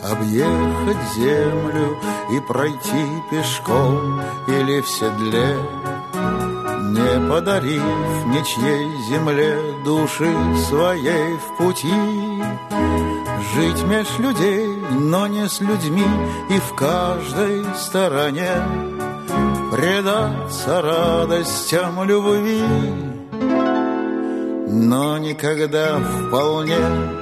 объехать землю и пройти пешком или в седле, не подарив ничьей земле души своей в пути. Жить меж людей, но не с людьми, и в каждой стороне предаться радостям любви, но никогда вполне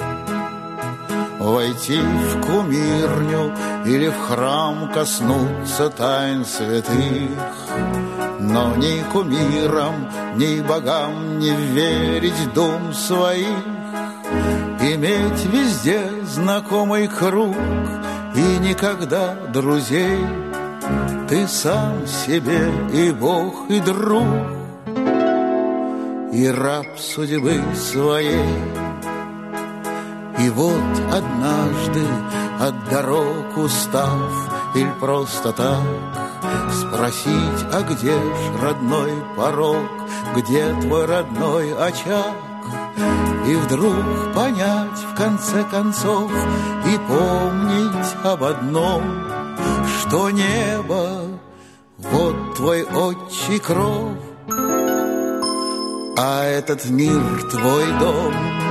войти в кумирню или в храм коснуться тайн святых, но ни кумирам, ни богам не верить дум своих, иметь везде знакомый круг и никогда друзей. Ты сам себе и Бог, и друг, и раб судьбы своей. И вот однажды от дорог устав или просто так спросить, а где ж родной порог, где твой родной очаг? И вдруг понять в конце концов и помнить об одном, что небо — вот твой отчий кров, а этот мир — твой дом.